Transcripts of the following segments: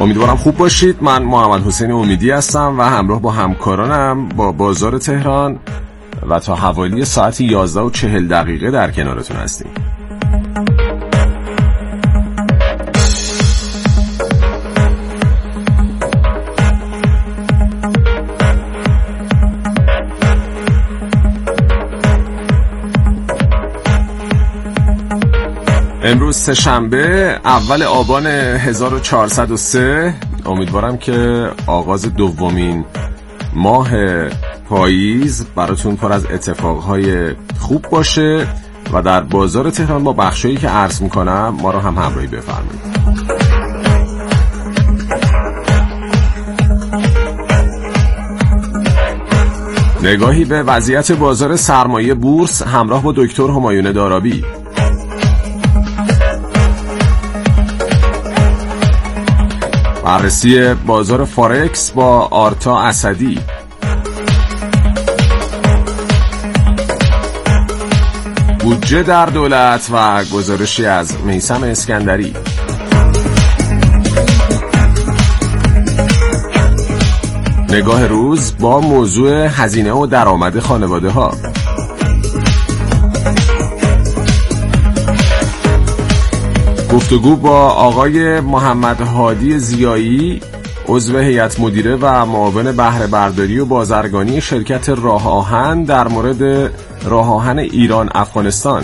امیدوارم خوب باشید. من محمد حسین امیدی هستم و همراه با همکارانم با بازار تهران و تا حوالی ساعت 11:40 در کنارتون هستیم. امروز سه‌شنبه اول آبان 1403. امیدوارم که آغاز دومین ماه پاییز براتون پر از اتفاقهای خوب باشه و در بازار تهران با بخشایی که عرض میکنم ما رو هم همراهی بفرمایید. نگاهی به وضعیت بازار سرمایه بورس همراه با دکتر همایون دارابی. بررسی بازار فارکس با آرتا اسدی. بودجه در دولت و گزارشی از میثم اسکندری. نگاه روز با موضوع هزینه و درآمد خانواده ها. گفتگو با آقای محمد هادی زیایی، عضو هیئت مدیره و معاون بهره برداری و بازرگانی شرکت راه آهن در مورد راه آهن ایران افغانستان.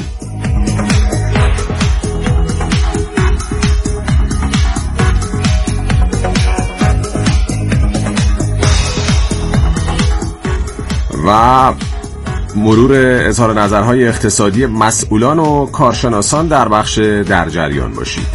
و مرور اظهار نظرهای اقتصادی مسئولان و کارشناسان در بخش در جریان باشید.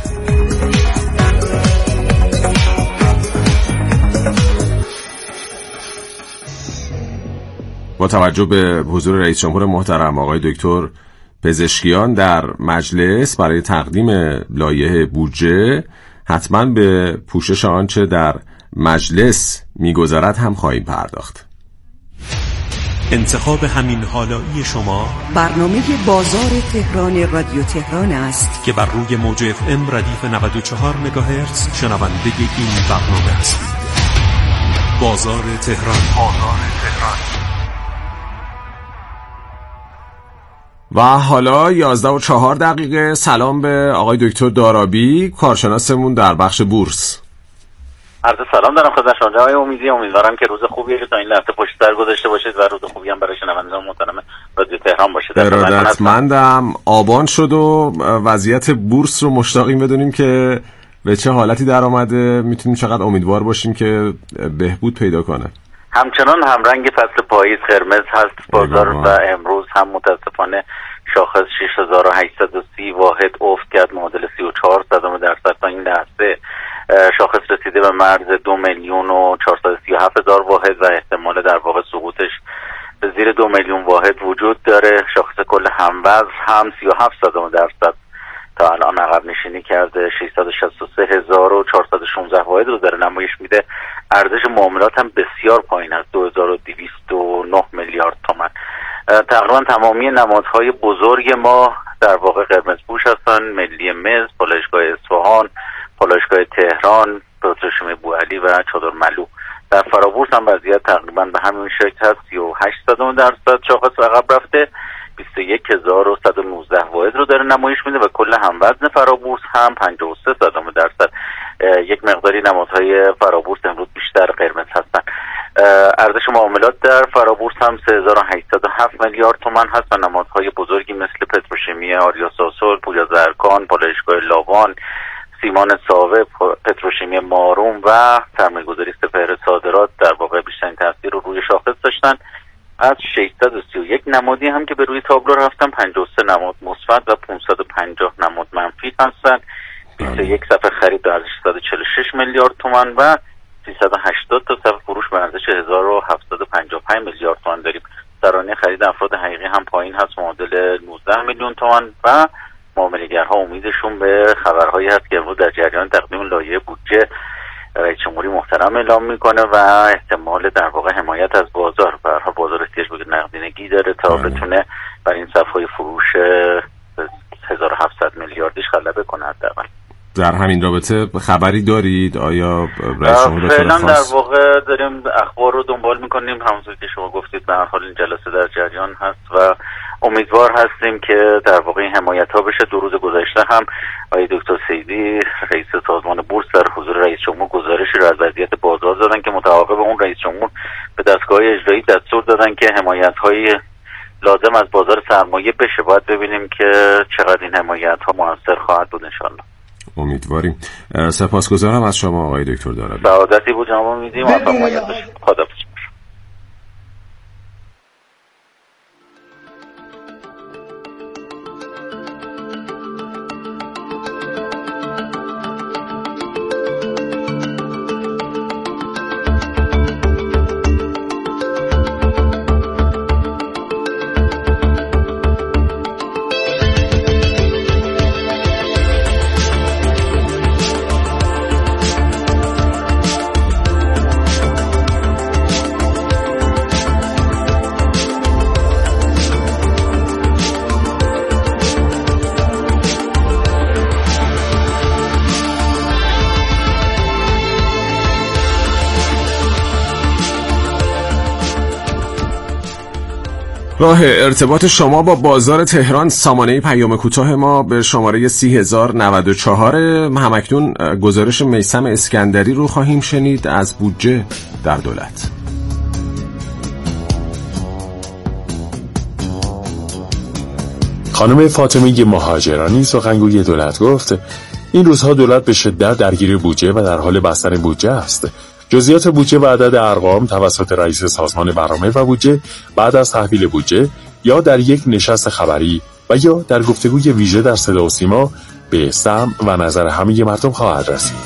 با توجه به حضور رئیس جمهور محترم آقای دکتر پزشکیان در مجلس برای تقدیم لایحه بودجه، حتما به پوشش آنچه در مجلس می‌گذرد هم خواهیم پرداخت. انتخاب همین حالایی شما برنامه بازار تهران رادیو تهران است که بر روی موج FM ردیف 94 مگاهرتز شنونده این برنامه هستید. بازار تهران. و حالا 11:04. سلام به آقای دکتر دارابی، کارشناسمون در بخش بورس. عرض سلام دارم خدمت شما آقای امیدی. امیدوارم که روز خوبی تا این لحظه پشت سر گذاشته باشید و روز خوبی هم برای شنوندگان محترم رادیو تهران باشه. ارادتمندم. آبان شد و وضعیت بورس رو مشتاقیم بدونیم که به چه حالتی در آمده، میتونیم چقدر امیدوار باشیم که بهبود پیدا کنه. همچنان همرنگ فصل پاییز قرمز هست بازار و امروز هم متاسفانه شاخص 6830 واحد افت کرد، معادل 34% تا این لحظه. شاخص رسیده به مرز 2,437,000 واحد و احتمال در واقع سقوطش به زیر 2 میلیون واحد وجود داره. شاخص کل هموزن هم 37% تا الان عقب نشینی کرده، 663,416 واحد رو داره نمایش میده. ارزش معاملات هم بسیار پایین است، 2209 میلیارد تومان. تقریبا تمامی نمادهای بزرگ ما در واقع قرمز پوش هستن: ملی مز، پالایشگاه اصفهان، پالایشگاه تهران، پتروشیمی بوعلی و چادر ملو. در فرابورس هم وضعیت تقریبا به همین شکل هست، 38% شاخص عقب رفته، 21,119 واحد رو داره نمایش میده و کل هموزن فرابورس هم 53%. یک مقداری نمادهای فرابورس امروز بیشتر قرمز هستن. ارزش معاملات در فرابورس هم 3807 میلیارد تومان هست و نمادهای بزرگی مثل پتروشیمی آریا ساسول، پویا زرکان، پالایشگاه لاوان، سیمان ساوه، پتروشیمی ماروم و سرمایه‌گذاری سپهر صادرات در واقع بیشترین تاثیر رو روی شاخص داشتن. از 631 نمادی هم که به روی تابلو رفتن، 53 نماد مثبت و 550 نماد منفی هستن. 21 صفحه خرید به ارزش 146 میلیارد تومان و 380 تا صفحه فروش به ارزش 1755 میلیارد تومان داریم. سرانه خرید افراد حقیقی هم پایین هست، معادل 19 میلیون تومان و معامله‌گرها امیدشون به خبرهایی هست که امروز در جریان تقدیم لایحه بودجه رئیس جمهوری محترم اعلام میکنه و احتمال در واقع حمایت از بازار. به هر حال بازار احتیاج به نقدینگی داره تا بتونه بر این صفحه فروش 1700 میلیاردیش غلبه کنه حداقل. در همین رابطه خبری دارید؟ آیا رئیس جمهور فعلا در واقع داریم اخبار رو دنبال میکنیم، همونطور که شما گفتید به هر حال این جلسه در جریان هست و امیدوار هستیم که در واقع این حمایت ها بشه. 2 روز گذشته هم آقای دکتر سیدی رئیس سازمان بورس در حضور رئیس جمهور گزارشی رو از وضعیت بازار دادن که متعاقب اون رئیس جمهور به دستگاه اجرایی دستور دادن که حمایت های لازم از بازار سرمایه بشه. باید ببینیم که چقدر این حمایت ها موثر خواهد بود انشالله. امیدواریم. سپاسگزارم از شما آقای دکتر دارابی. سعادتی بود جناب امیدی. موفق حمایت باشید. خداحافظ. راه ارتباط شما با بازار تهران. سامانه پیام کوتاه ما به شماره 3094. همکنون گزارش میثم اسکندری رو خواهیم شنید از بودجه در دولت. خانم فاطمه مهاجرانی سخنگوی دولت گفت این روزها دولت به شدت درگیر بودجه و در حال بستن بودجه است. جزئیات بودجه و عدد ارقام توسط رئیس سازمان برنامه و بودجه بعد از تحویل بودجه یا در یک نشست خبری و یا در گفتگوی ویژه در صدا و سیما به سمع و نظر همه مردم خواهد رسید.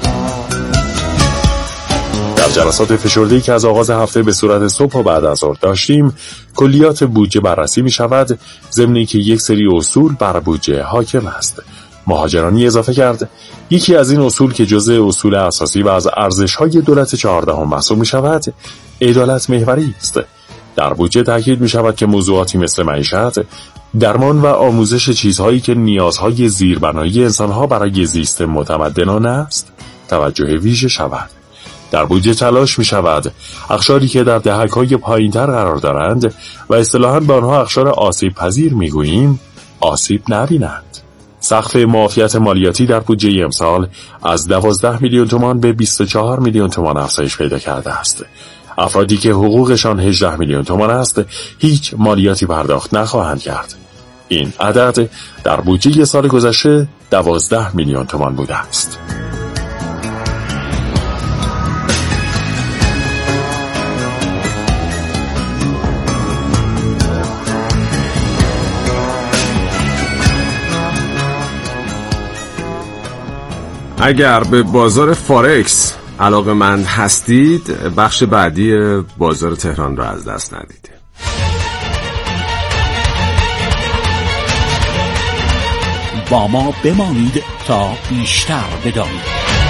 در جلسات فشرده‌ای که از آغاز هفته به صورت صبح و بعد از ظهر داشتیم، کلیات بودجه بررسی می شود، ضمن اینکه یک سری اصول بر بودجه حاکم است. مهاجرانی اضافه کرد یکی از این اصول که جزء اصول اساسی و از ارزش‌های دولت 14 محسوب می‌شود، عدالت محوری است. در بودجه تاکید می‌شود که موضوعاتی مثل معیشت، درمان و آموزش چیزهایی که نیازهای زیربنایی انسان‌ها برای زیست متمدنانه است، توجه ویژه شود. در بودجه تلاش می‌شود اقشاری که در دهک‌های پایین‌تر قرار دارند و اصطلاحاً به آنها اقشار آسیب پذیر می‌گوییم، آسیب نبینند. سقف معافیت مالیاتی در بودجه امسال از 12 میلیون تومان به 24 میلیون تومان افزایش پیدا کرده است. افرادی که حقوقشان 18 میلیون تومان است، هیچ مالیاتی پرداخت نخواهند کرد. این عدد در بودجه سال گذشته 12 میلیون تومان بوده است. اگر به بازار فارکس علاقه‌مند هستید، بخش بعدی بازار تهران را از دست ندید. با ما بمانید تا بیشتر بدانید.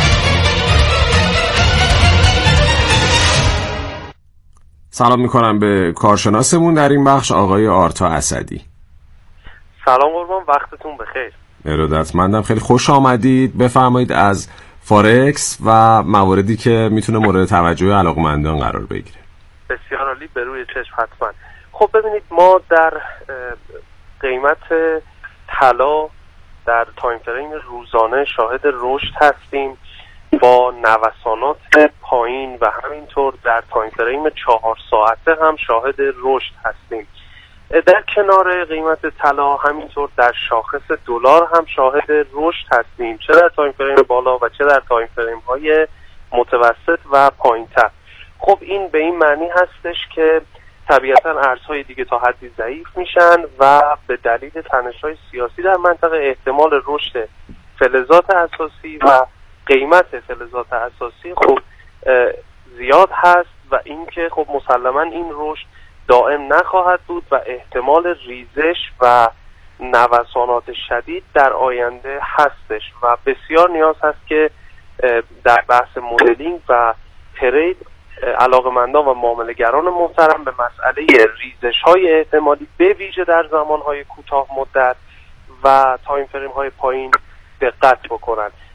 سلام میکنم به کارشناسمون در این بخش، آقای آرتا اسدی. سلام قربان، وقتتون بخیر. ارادتمندم، خیلی خوش آمدید. بفرمایید از فارکس و مواردی که میتونه مورد توجه علاقمندان قرار بگیره. بسیار عالی، به روی چشم حتما. خب ببینید، ما در قیمت طلا در تایم فریم روزانه شاهد رشد هستیم با نوسانات پایین و همینطور در تایم فریم 4 ساعته هم شاهد رشد هستیم. در کنار قیمت طلا همینطور در شاخص دلار هم شاهد رشد هستیم، چه در تایم فریم بالا و چه در تایم فریم های متوسط و پایین‌تر. خب این به این معنی هستش که طبیعتاً ارزهای دیگه تا حدی ضعیف میشن و به دلیل تنش‌های سیاسی در منطقه احتمال رشد فلزات اساسی و قیمت فلزات اساسی خب زیاد هست و اینکه خب مسلماً این رشد دائم نخواهد بود و احتمال ریزش و نوسانات شدید در آینده هستش و بسیار نیاز هست که در بحث مدلینگ و ترید علاقمندان و معامله‌گران محترم به مسئله ریزش‌های احتمالی به ویژه در زمان‌های کوتاه مدت و تایم فریم های پایین دقت بکنند.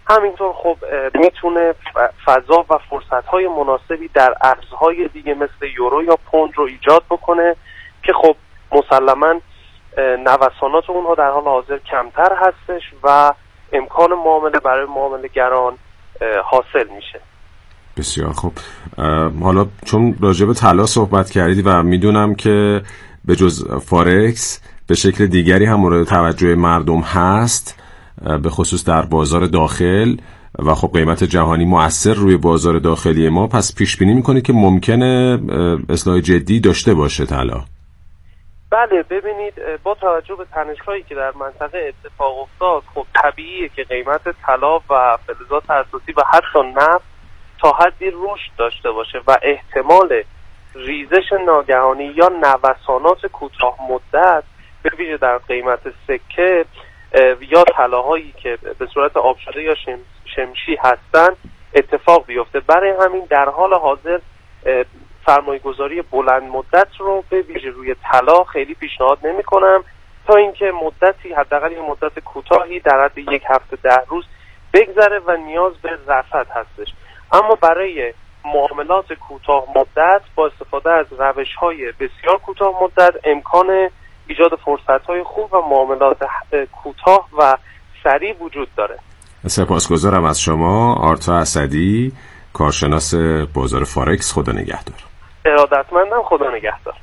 همینطور خب میتونه فضا و فرصت‌های مناسبی در ارزهای دیگه مثل یورو یا پوند رو ایجاد بکنه که خب مسلماً نوسانات اونها در حال حاضر کمتر هستش و امکان معامله برای معامله‌گران حاصل میشه. بسیار خوب. حالا چون راجع به طلا صحبت کردید و میدونم که به جز فارکس به شکل دیگری هم مورد توجه مردم هست، به خصوص در بازار داخل و خب قیمت جهانی مؤثر روی بازار داخلی ما، پس پیش بینی میکنید که ممکنه اصلاح جدی داشته باشه طلا؟ بله، ببینید با توجه به تنش‌هایی که در منطقه اتفاق افتاد، خب طبیعیه که قیمت طلا و فلزات اساسی و حتی نفت تا حدی رشد داشته باشه و احتمال ریزش ناگهانی یا نوسانات کوتاه مدت به ویژه در قیمت سکه یا طلاهایی که به صورت آب شده یا شمشی هستن اتفاق بیفته. برای همین در حال حاضر سرمایه‌گذاری بلند مدت رو به ویژه روی طلا خیلی پیشنهاد نمی‌کنم تا اینکه مدتی، حداقل یه مدت کوتاهی در حد 1 هفته 10 روز بگذره و نیاز به رصد هستش. اما برای معاملات کوتاه مدت با استفاده از روش‌های بسیار کوتاه مدت امکان ایجاد فرصت‌های خوب و معاملات کوتاه و سریع وجود داره. سپاسگزارم از شما آرتا اسدی، کارشناس بازار فارکس. خدا نگهدار. ارادتمندم. خدا نگهدار.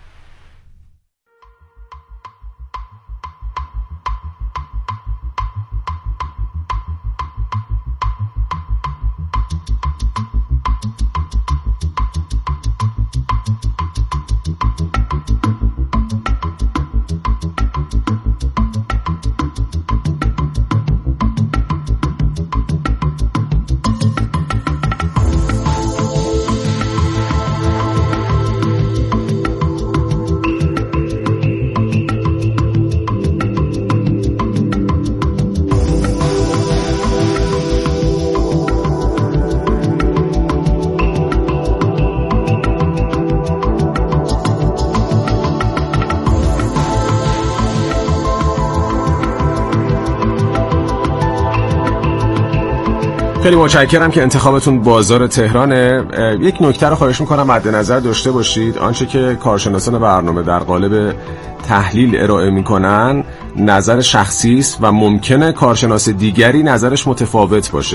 خیلی متشکرم که انتخابتون بازار تهرانه. یک نکته رو خواهش میکنم مد نظر داشته باشید، آنچه که کارشناسان برنامه در قالب تحلیل ارائه میکنن نظر شخصی است و ممکنه کارشناس دیگری نظرش متفاوت باشه.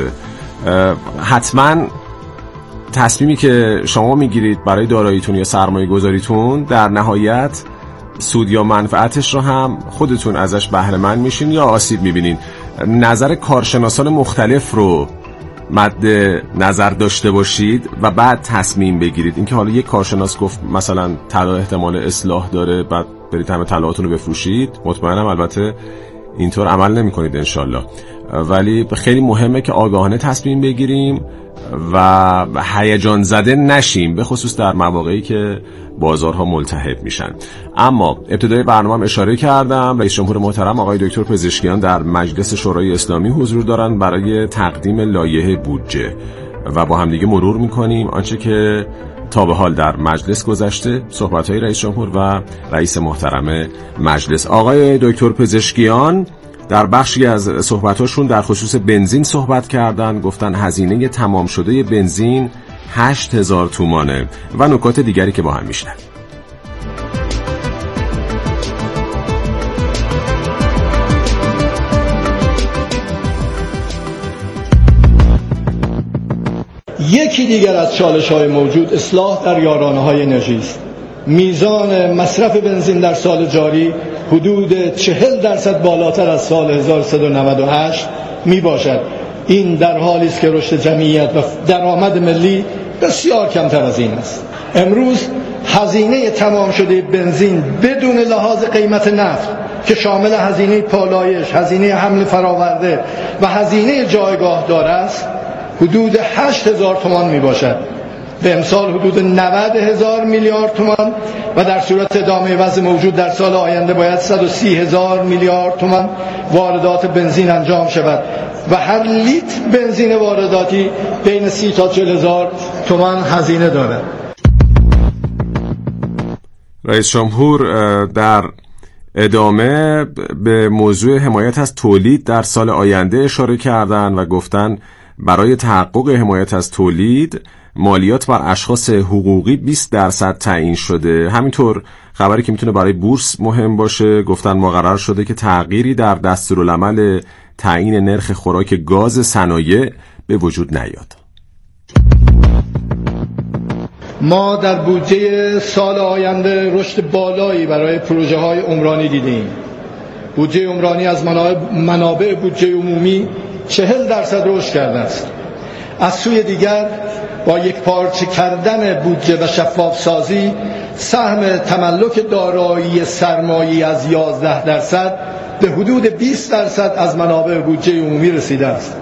حتما تصمیمی که شما میگیرید برای داراییتون یا سرمایه گذاریتون در نهایت سود یا منفعتش رو هم خودتون ازش بهره مند میشین یا آسیب میبینین. نظر کارشناسان مختلف رو مد نظر داشته باشید و بعد تصمیم بگیرید. اینکه حالا یک کارشناس گفت مثلا طلا احتمال اصلاح داره، بعد برید همه طلاهاتون رو بفروشید، مطمئنم البته اینطور عمل نمی‌کنید انشالله، ولی خیلی مهمه که آگاهانه تصمیم بگیریم و هیجان زده نشیم، به خصوص در مواقعی که بازارها ملتهب میشن. اما ابتدای برنامه‌ام اشاره کردم رئیس جمهور محترم آقای دکتر پزشکیان در مجلس شورای اسلامی حضور دارن برای تقدیم لایحه بودجه و با هم دیگه مرور میکنیم آنچه که تا به حال در مجلس گذشته، صحبت‌های رئیس جمهور و رئیس محترم مجلس. آقای دکتر پزشکیان در بخشی از صحبتاشون در خصوص بنزین صحبت کردن، گفتن هزینه تمام شده بنزین 8000 تومانه و نکات دیگری که با هم میشنن. یکی دیگر از چالش‌های موجود اصلاح در یارانه‌های انرژی است. میزان مصرف بنزین در سال جاری حدود 40% بالاتر از سال 1398 می باشد. این در حالی است که رشد جمعیت و درآمد ملی بسیار کمتر از این است. امروز هزینه تمام شده بنزین بدون لحاظ قیمت نفت که شامل هزینه پالایش، هزینه حمل فراورده و هزینه جایگاه دار است حدود 8000 تومان می باشد. به امسال حدود 90,000 میلیارد تومان و در صورت ادامه وضع موجود در سال آینده باید 130,000 میلیارد تومان واردات بنزین انجام شود و هر لیتر بنزین وارداتی بین 30 تا 40,000 تومان هزینه دارد. رئیس جمهور در ادامه به موضوع حمایت از تولید در سال آینده اشاره کردن و گفتن برای تحقق حمایت از تولید مالیات بر اشخاص حقوقی 20% تعیین شده. همینطور خبری که میتونه برای بورس مهم باشه، گفتن مقرر شده که تغییری در دستورالعمل تعیین نرخ خوراک گاز صنایع به وجود نیاد. ما در بودجه سال آینده رشد بالایی برای پروژه های عمرانی دیدیم. بودجه عمرانی از منابع بودجه عمومی 40% رشد کرده است. از سوی دیگر با یک پارچه کردن بودجه و شفاف سازی سهم تملک دارایی سرمایه‌ای از 11% به حدود 20% از منابع بودجه عمومی رسیده است.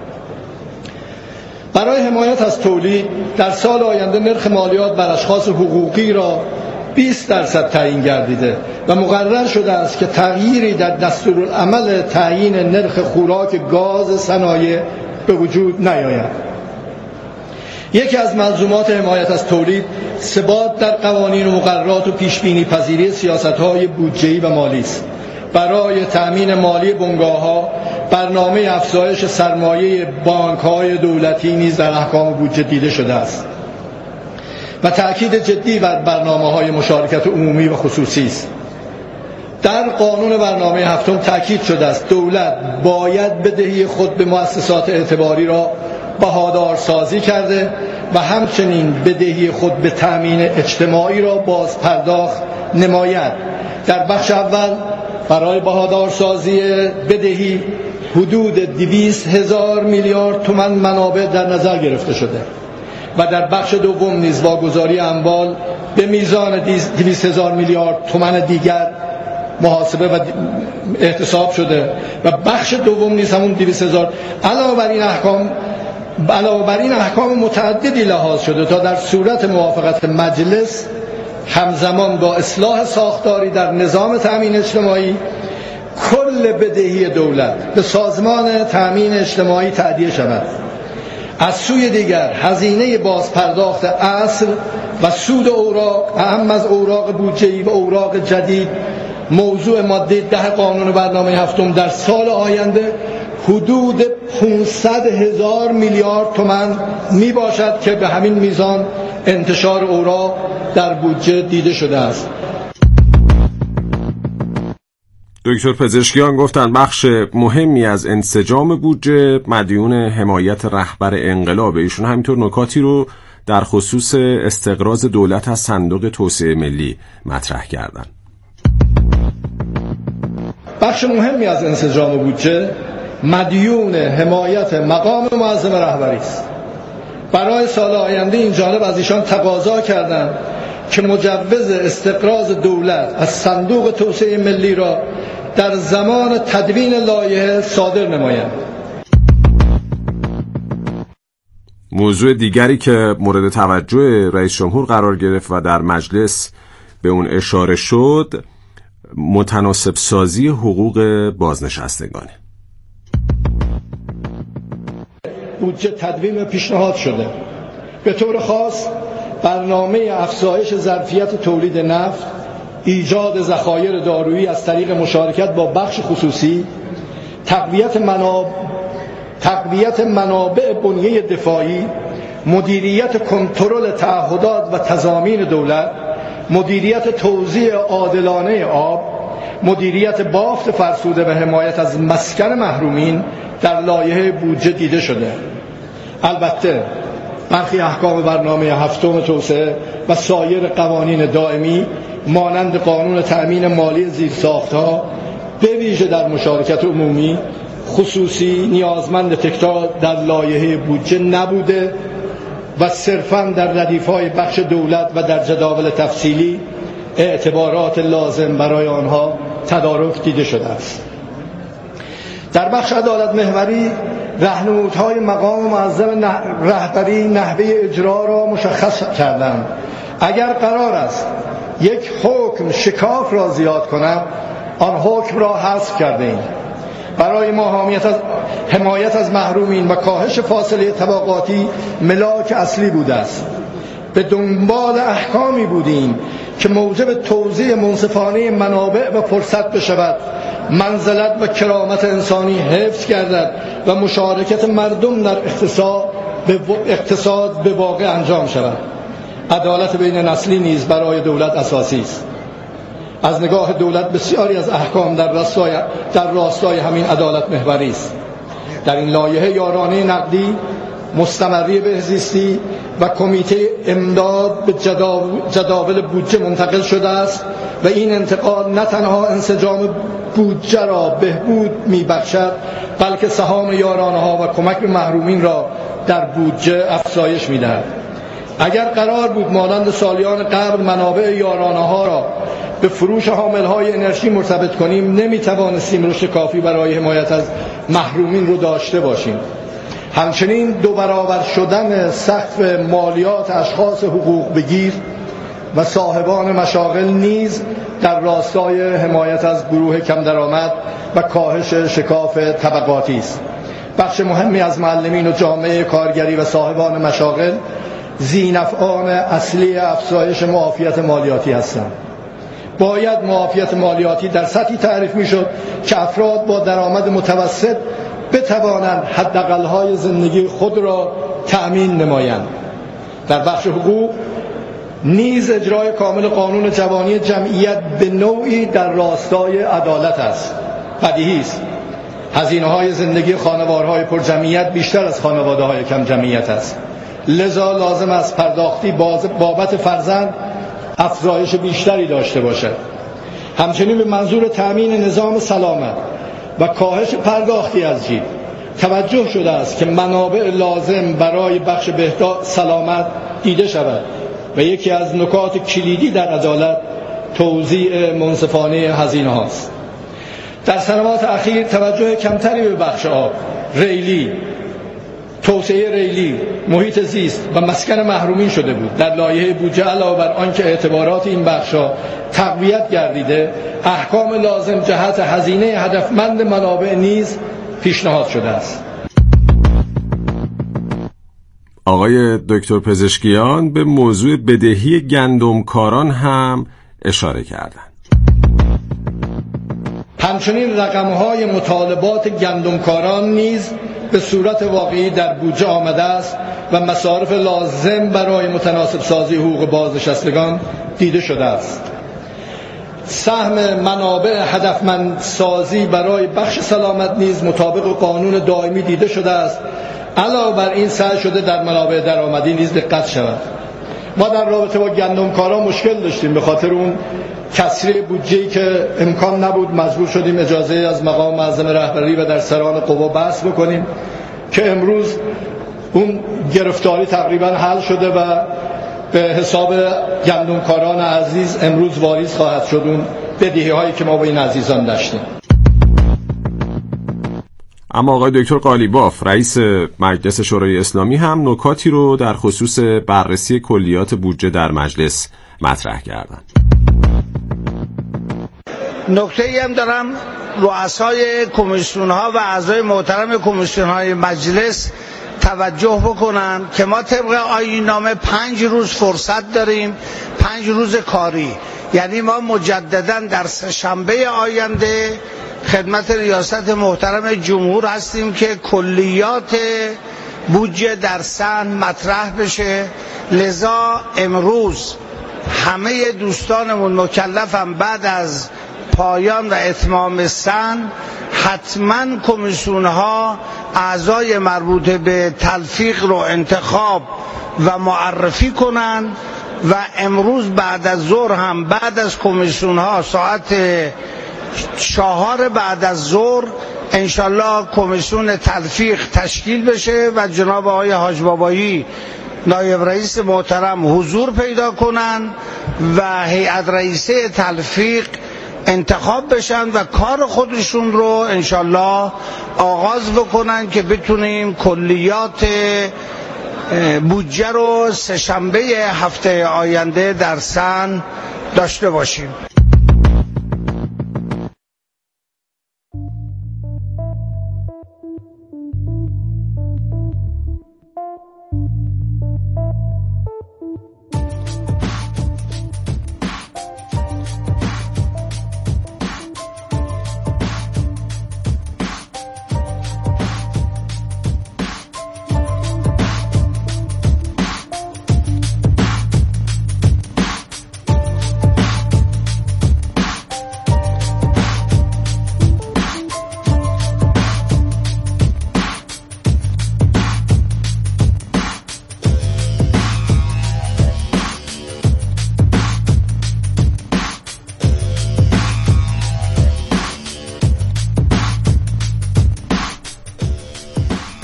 برای حمایت از تولید در سال آینده نرخ مالیات بر اشخاص حقوقی را 20% تعیین گردیده و مقرر شده است که تغییری در دستورالعمل تعیین نرخ خوراک گاز صنایع به وجود نیاید. یکی از ملزومات حمایت از تولید ثبات در قوانین و مقررات و پیشبینی پذیری سیاست‌های بودجه‌ای و مالی است. برای تأمین مالی بنگاه‌ها برنامه افزایش سرمایه بانک‌های دولتی نیز در احکام بودجه دیده شده است و تأکید جدی بر برنامه‌های مشارکت عمومی و خصوصی است. در قانون برنامه هفتم تأکید شده است دولت باید بدهی خود به مؤسسات اعتباری را بهادار سازی کرده و همچنین بدهی خود به تأمین اجتماعی را باز پرداخت نماید. در بخش اول برای بهادارسازی بدهی حدود 200,000 میلیارد تومان منابع در نظر گرفته شده و در بخش دوم نیز واگذاری اموال به میزان 200,000 میلیارد تومان دیگر محاسبه و احتساب شده و بخش دوم نیز همون 200,000. علاوه بر این احکام متعددی لحاظ شده تا در صورت موافقت مجلس همزمان با اصلاح ساختاری در نظام تأمین اجتماعی کل بدهی دولت به سازمان تأمین اجتماعی تعدیه شود. از سوی دیگر هزینه بازپرداخت اصل و سود اوراق اهم از اوراق بودجه‌ای و اوراق جدید موضوع ماده 10 قانون برنامه هفتم در سال آینده حدود 500,000 میلیارد تومان می باشد که به همین میزان انتشار اوراق در بودجه دیده شده است. دکتر پزشکیان گفتن بخش مهمی از انسجام بودجه مدیون حمایت رهبر انقلاب. ایشون همینطور نکاتی رو در خصوص استقراض دولت از صندوق توسعه ملی مطرح کردن. بخش مهمی از انسجام بودجه مدیون حمایت مقام معظم رهبری است. برای سال آینده این جانب از ایشان تقاضا کردند که مجوز استقراض دولت از صندوق توسعه ملی را در زمان تدوین لایحه صادر نمایند. موضوع دیگری که مورد توجه رئیس جمهور قرار گرفت و در مجلس به اون اشاره شد متناسب سازی حقوق بازنشستگانه. بودجه تدوین پیشنهاد شده. به طور خاص برنامه افزایش ظرفیت تولید نفت، ایجاد ذخایر دارویی از طریق مشارکت با بخش خصوصی، تقویت منابع بنیه دفاعی، مدیریت کنترل تعهدات و تضامین دولت، مدیریت توزیع عادلانه آب، مدیریت بافت فرسوده و حمایت از مسکن محرومین در لایحه بودجه دیده شده. البته برخی احکام برنامه هفتم توسعه و سایر قوانین دائمی مانند قانون تأمین مالی زیرساخت‌ها به ویژه در مشارکت عمومی خصوصی نیازمند تکرار در لایحه بودجه نبوده و صرفاً در ردیف‌های بخش دولت و در جداول تفصیلی اعتبارات لازم برای آنها تدارک دیده شده است. در بخش عدالت محوری راهنمودهای مقام معظم رهبری نحوه اجرا را مشخص کردند. اگر قرار است یک حکم شکاف را زیاد کند آن حکم را حذف کردیم. برای ما حمایت از محرومین و کاهش فاصله طبقاتی ملاک اصلی بوده است. به دنبال احکامی بودیم که موجب توزیع منصفانه منابع و فرصت بشود، منزلت و کرامت انسانی حفظ گردد و مشارکت مردم در اقتصاد به واقع انجام شود. عدالت بین نسلی نیز برای دولت اساسی است. از نگاه دولت بسیاری از احکام در راستای همین عدالت محوری است. در این لایحه یارانه نقدی، مستمری بهزیستی و کمیته امداد به جداول بودجه منتقل شده است و این انتقال نه تنها انسجام بودجه را بهبود می‌بخشد، بلکه سهام یارانه‌ها و کمک به محرومین را در بودجه افزایش می‌دهد. اگر قرار بود مانند سالیان قبل منابع یارانه‌ها را به فروش حامل‌های انرژی مرتبط کنیم، نمی‌توانستیم رشد کافی برای حمایت از محرومین رو داشته باشیم. همچنین 2 برابر شدن سقف مالیات اشخاص حقوق بگیر و صاحبان مشاغل نیز در راستای حمایت از گروه کم درآمد و کاهش شکاف طبقاتی است. بخش مهمی از معلمین و جامعه کارگری و صاحبان مشاغل ذی‌نفعان اصلی افزایش معافیت مالیاتی هستند. باید معافیت مالیاتی در سطحی تعریف میشد که افراد با درآمد متوسط بتوانند حداقل‌های زندگی خود را تأمین نمایند. در بخش حقوق نیز اجرای کامل قانون جوانی جمعیت به نوعی در راستای عدالت است. بدیهی است هزینه‌های زندگی خانوارهای پر جمعیت بیشتر از خانواده‌های کم جمعیت است، لذا لازم است پرداختی بابت فرزند افزایش بیشتری داشته باشد. همچنین به منظور تأمین نظام سلامت و کاهش پرداختی از جیب توجه شده است که منابع لازم برای بخش بهداشت سلامت دیده شود و یکی از نکات کلیدی در عدالت توزیع منصفانه هزینه هاست. در سنوات اخیر توجه کمتری به بخش آب، ریلی، توسعه ریلی، محیط زیست و مسکن محرومین شده بود. در لایحه بودجه علاوه بر آنکه اعتبارات این بخش‌ها تقویت گردیده، احکام لازم جهت هزینه هدفمند منابع نیز پیشنهاد شده است. آقای دکتر پزشکیان به موضوع بدهی گندمکاران هم اشاره کردند. همچنین رقم‌های مطالبات گندمکاران نیز به صورت واقعی در بودجه آمده است و مصارف لازم برای متناسب سازی حقوق بازنشستگان دیده شده است. سهم منابع هدفمند سازی برای بخش سلامت نیز مطابق قانون دائمی دیده شده است. علاوه بر این سعی شده در منابع درآمدی نیز دقت شود. ما در رابطه با گندمکاران مشکل داشتیم، به خاطر اون کسری بودجه‌ای که امکان نبود مجبور شدیم اجازه از مقام معظم رهبری و در سران قوا بحث بکنیم که امروز اون گرفتاری تقریبا حل شده و به حساب گندمکاران عزیز امروز واریز خواهد شد اون بدهی‌هایی که ما با این عزیزان داشتیم. اما آقای دکتر قالیباف رئیس مجلس شورای اسلامی هم نکاتی رو در خصوص بررسی کلیات بودجه در مجلس مطرح کردند. نکته‌ای هم دارم رؤسای کمیسیون‌ها و اعضای محترم کمیسیون‌های مجلس توجه بکنن که ما طبق آیین‌نامه 5 روز فرصت داریم، 5 روز کاری. یعنی ما مجدداً در سه‌شنبه آینده خدمت ریاست محترم جمهور هستیم که کلیات بودجه در سن مطرح بشه. لذا امروز همه دوستانمون مکلفم بعد از پایان و اتمام سن حتما کمیسیون‌ها اعضای مربوط به تلفیق رو انتخاب و معرفی کنن و امروز بعد از ظهر هم بعد از کمیسیون‌ها ساعت 4 بعد از ظهر انشالله کمیسیون تلفیق تشکیل بشه و جناب آقای حاج بابایی نایب رئیس محترم حضور پیدا کنن و هیئت رئیسه تلفیق انتخاب بشن و کار خودشون رو انشالله آغاز بکنن که بتونیم کلیات بودجه رو سه‌شنبه هفته آینده در سن داشته باشیم.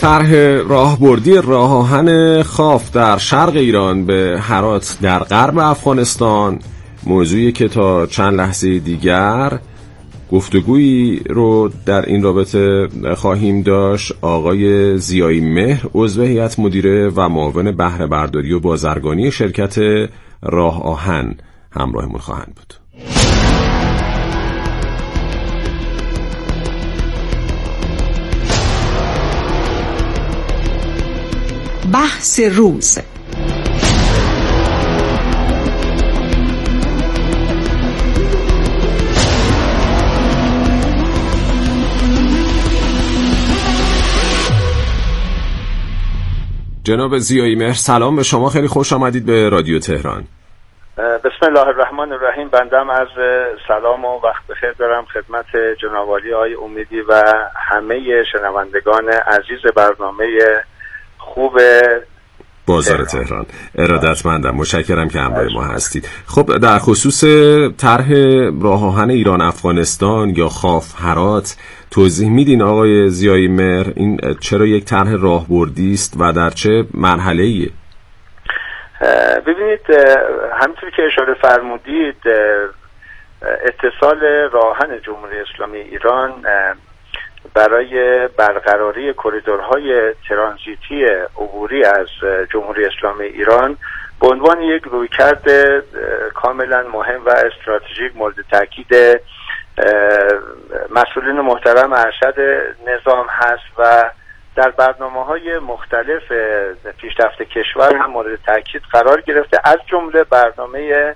طرح راهبردی راه آهن خاف در شرق ایران به هرات در غرب افغانستان موضوعی که تا چند لحظه دیگر گفتگویی رو در این رابطه خواهیم داشت. آقای ضیایی مهر عضو هیئت مدیره و معاون بهره برداری و بازرگانی شرکت راه آهن همراهمون خواهند بود. بحث روز. جناب ضیایی مهر سلام به شما، خیلی خوش آمدید به رادیو تهران. بسم الله الرحمن الرحیم. بندم از سلام و وقت بخیر دارم خدمت جناب عالی آقای امیدی و همه شنوندگان عزیز برنامه خوب بازار تهران. ارادتمندم، متشکرم که همراه ما هستید. خب در خصوص طرح راه آهن ایران افغانستان یا خاف هرات توضیح میدین آقای ضیایی مهر این چرا یک طرح راهبردی است و در چه مرحله‌ایه؟ ببینید همونطور که اشاره فرمودید اتصال راه آهن جمهوری اسلامی ایران برای برقراری کریدورهای ترانزیتی عبوری از جمهوری اسلامی ایران به عنوان یک رویکرد کاملا مهم و استراتژیک مورد تاکید مسئولین محترم ارشد نظام هست و در برنامه‌های مختلف پیشرفت کشور هم مورد تاکید قرار گرفته، از جمله برنامه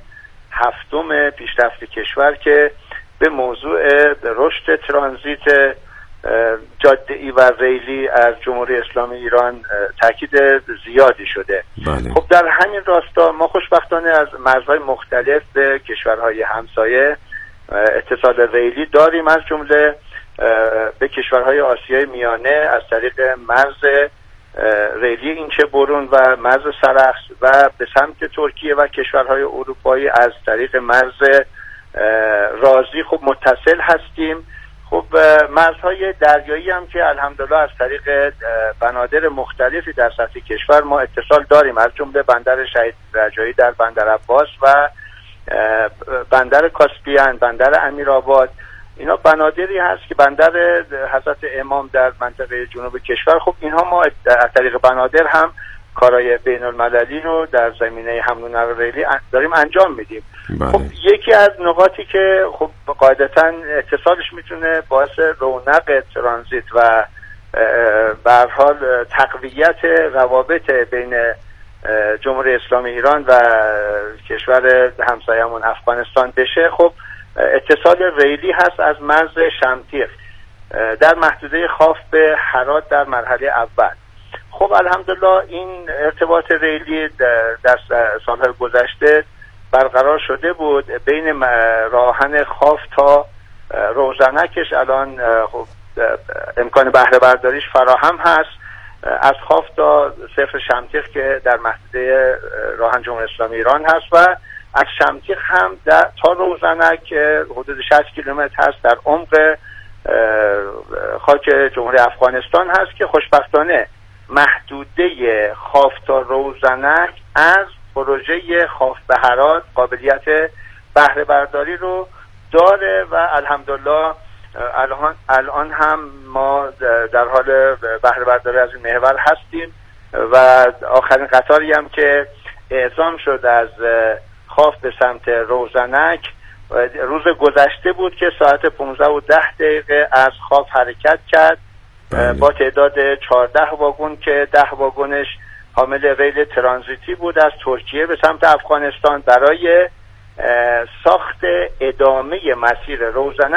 7 پیشرفت کشور که به موضوع رشد ترانزیت جاده‌ای و ریلی از جمهوری اسلامی ایران تاکید زیادی شده. بله. خب در همین راستا ما خوشبختانه از مرزهای مختلف به کشورهای همسایه اتصال ریلی داریم، از جمله به کشورهای آسیای میانه از طریق مرز ریلی اینچه برون و مرز سرخس و به سمت ترکیه و کشورهای اروپایی از طریق مرز رازی خب متصل هستیم. خب مرزهای دریایی هم که الحمدلله از طریق بنادر مختلفی در سطح کشور ما اتصال داریم، از جمله بندر شهید رجایی در بندر عباس و بندر کاسپیان، بندر امیرآباد. اینا بنادری هست که بندر حضرت امام در منطقه جنوب کشور. خب اینها ما از طریق بنادر هم کارهای بین المللی رو در زمینه حمل و نقل ریلی داریم انجام میدیم. بله. خب یکی از نقاطی که خب قاعدتاً اتصالش میتونه باعث رونق ترانزیت و به هر حال تقویت روابط بین جمهوری اسلامی ایران و کشور همسایه‌مون افغانستان بشه، خب اتصال ریلی هست از مرز شمتیق در محدوده خاف به هرات در مرحله اول. خب الحمدلله این ارتباط ریلی در سالهای گذشته برقرار شده بود بین راه آهن خاف تا روزنکش. الان خب امکان بهره برداریش فراهم هست از خاف تا صفر شمتیق که در محدوده راه آهن جمهوری اسلامی ایران هست و از شمتیق هم تا روزنک حدود 60 کیلومتر هست در عمق خاک جمهوری افغانستان هست که خوشبختانه محدوده خاف تا روزنک از پروژه خاف به هرات قابلیت بهره برداری رو داره و الحمدلله الان هم ما در حال بهره برداری از این محور هستیم و آخرین قطاری هم که اعزام شد از خاف به سمت روزنک روز گذشته بود که ساعت 15:10 از خاف حرکت کرد. بله. با تعداد 14 واگن که 10 واگنش حامل ریل ترانزیتی بود از ترکیه به سمت افغانستان برای ساخت ادامه مسیر روزنک